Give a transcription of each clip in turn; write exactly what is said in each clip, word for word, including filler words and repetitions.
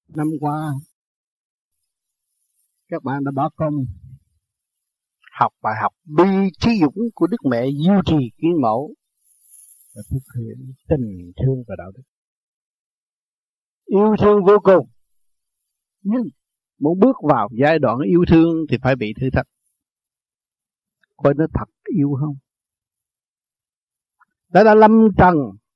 Năm qua các bạn đã bỏ công học bài học bi trí dũng của Đức Mẹ Diêu Trì Kiến Mẫu và thực hiện tình thương và đạo đức. Yêu thương vô cùng, nhưng muốn bước vào giai đoạn yêu thương thì phải bị thử thách. Coi nó thật yêu không? Đã đã lâm trần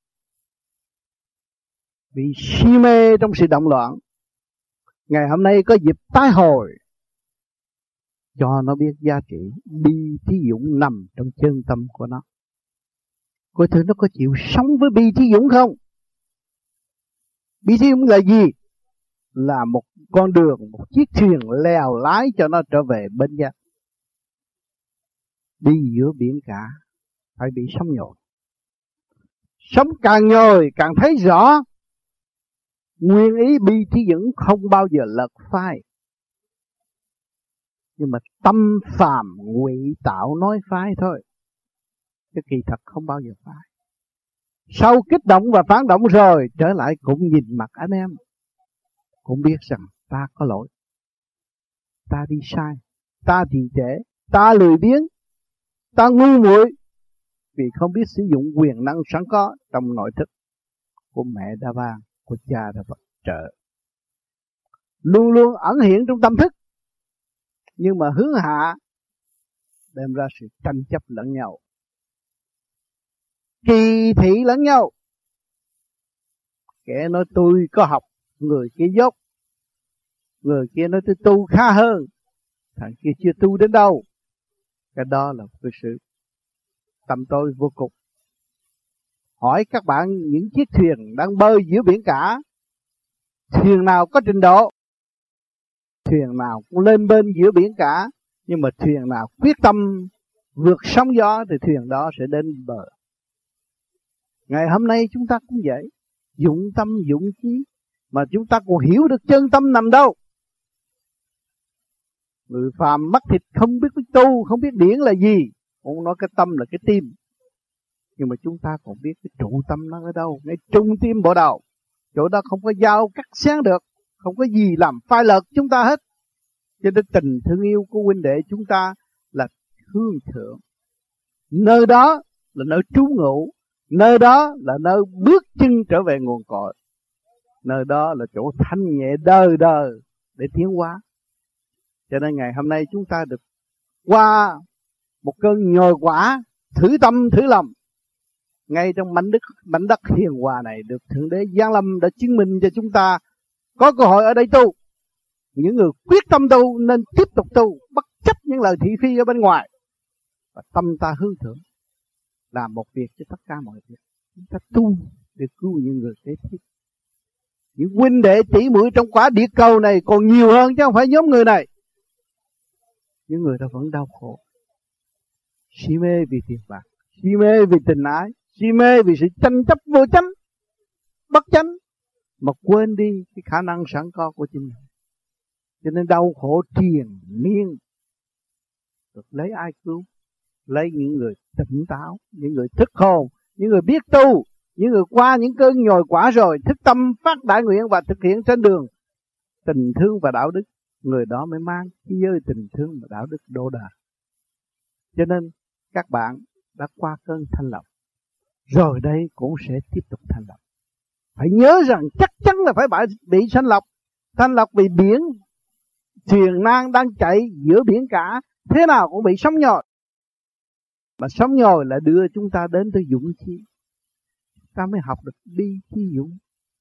bị si mê trong sự động loạn. Ngày hôm nay có dịp tái hồi cho nó biết giá trị bi trí dũng nằm trong chân tâm của nó. Coi thử nó có chịu sống với bi trí dũng không? Bi trí dũng là gì? Là một con đường, một chiếc thuyền lèo lái cho nó trở về bên giác. Đi giữa biển cả phải bị sóng nhồi. Sống càng nhồi càng thấy rõ. Nguyên ý bi trí dũng không bao giờ lật phai. Nhưng mà tâm phàm ngụy tạo nói phai thôi. Cái kỳ thật không bao giờ phai. Sau kích động và phản động rồi trở lại cũng nhìn mặt anh em, cũng biết rằng ta có lỗi, ta đi sai, ta trì trệ, ta lười biếng, ta ngu muội vì không biết sử dụng quyền năng sẵn có trong nội thức của mẹ đã ban, của cha đã vật trợ, luôn luôn ẩn hiện trong tâm thức, nhưng mà hướng hạ đem ra sự tranh chấp lẫn nhau, kỳ thị lẫn nhau. Kẻ nói tôi có học, người kia dốt, người kia nói tôi tu khá hơn, thằng kia chưa tu đến đâu. Cái đó là cái sự tâm tôi vô cùng. Hỏi các bạn, những chiếc thuyền đang bơi giữa biển cả, thuyền nào có trình độ? Thuyền nào cũng lên bên giữa biển cả, nhưng mà thuyền nào quyết tâm vượt sóng gió thì thuyền đó sẽ đến bờ. Ngày hôm nay chúng ta cũng vậy, dụng tâm dụng trí, mà chúng ta còn hiểu được chân tâm nằm đâu. Người phàm mắt thịt không biết cái tu, không biết điển là gì, không nói cái tâm là cái tim. Nhưng mà chúng ta còn biết cái trụ tâm nó ở đâu, ngay trung tim bộ đầu. Chỗ đó không có dao cắt xén được, không có gì làm phai lợt chúng ta hết. Cho nên tình thương yêu của huynh đệ chúng ta là hương thượng. Nơi đó là nơi trú ngụ, nơi đó là nơi bước chân trở về nguồn cội, nơi đó là chỗ thanh nhẹ đời đời để tiến hóa. Cho nên ngày hôm nay chúng ta được qua một cơn nhồi quả, thử tâm thử lòng, ngay trong mảnh đất mảnh đất hiền hòa này, được Thượng Đế giáng lâm đã chứng minh cho chúng ta có cơ hội ở đây tu. Những người quyết tâm tu nên tiếp tục tu, bất chấp những lời thị phi ở bên ngoài, và tâm ta hướng thượng, làm một việc cho tất cả mọi việc. Chúng ta tu để cứu những người kế tiếp. Những huynh đệ tỷ muội trong quả địa cầu này còn nhiều hơn chứ không phải nhóm người này. Những người đó vẫn đau khổ, si mê vì tiền bạc, si mê vì tình ái, si mê vì sự tranh chấp vô chánh, bất chánh, mà quên đi cái khả năng sẵn có của chính mình. Cho nên đau khổ triền miên. Được lấy ai cứu? Lấy những người tỉnh táo, những người thức hồn, những người biết tu, những người qua những cơn nhồi quả rồi thức tâm phát đại nguyện và thực hiện trên đường tình thương và đạo đức. Người đó mới mang thế giới tình thương và đạo đức đô đà. Cho nên các bạn đã qua cơn thanh lọc, rồi đây cũng sẽ tiếp tục thanh lọc. Phải nhớ rằng chắc chắn là phải bị thanh lọc. Thanh lọc vì biển, thuyền nan đang chạy giữa biển cả, thế nào cũng bị sóng nhồi. Mà sóng nhồi là đưa chúng ta đến tới dũng chi. Ta mới học được bi trí dũng.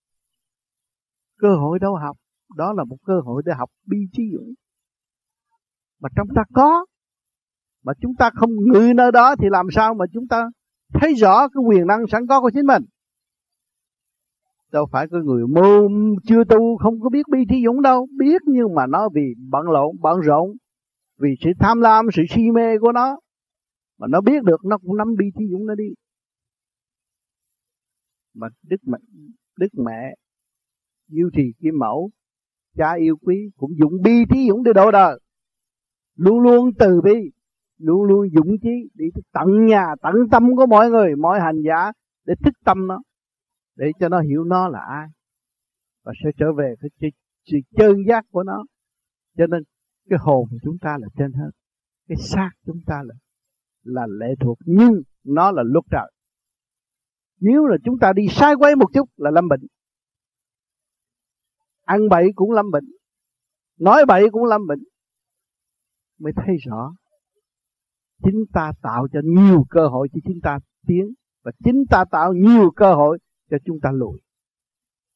Cơ hội đâu học, đó là một cơ hội để học bi trí dũng. Mà trong ta có, mà chúng ta không ngự nơi đó thì làm sao mà chúng ta thấy rõ cái quyền năng sẵn có của chính mình. Đâu phải cái người mơ chưa tu không có biết bi trí dũng đâu. Biết nhưng mà nó vì bận lộn, bận rộn, vì sự tham lam, sự si mê của nó, mà nó biết được nó cũng nắm bi trí dũng nó đi. Mà Đức Mẹ, Đức Mẹ Diêu Trì Kim Mẫu, cha yêu quý, cũng dụng bi trí dũng để độ đời. Luôn luôn từ bi, luôn luôn dũng chí đi tận nhà, tận tâm của mọi người, mọi hành giả, để thức tâm nó, để cho nó hiểu nó là ai, và sẽ trở về cái sự chân giác của nó. Cho nên cái hồn của chúng ta là trên hết, cái xác chúng ta là là lệ thuộc, nhưng nó là luật trời. Nếu là chúng ta đi sai quay một chút là lâm bệnh, ăn bậy cũng lâm bệnh, nói bậy cũng lâm bệnh. Mới thấy rõ chính ta tạo cho nhiều cơ hội cho chúng ta tiến, và chính ta tạo nhiều cơ hội cho chúng ta lùi.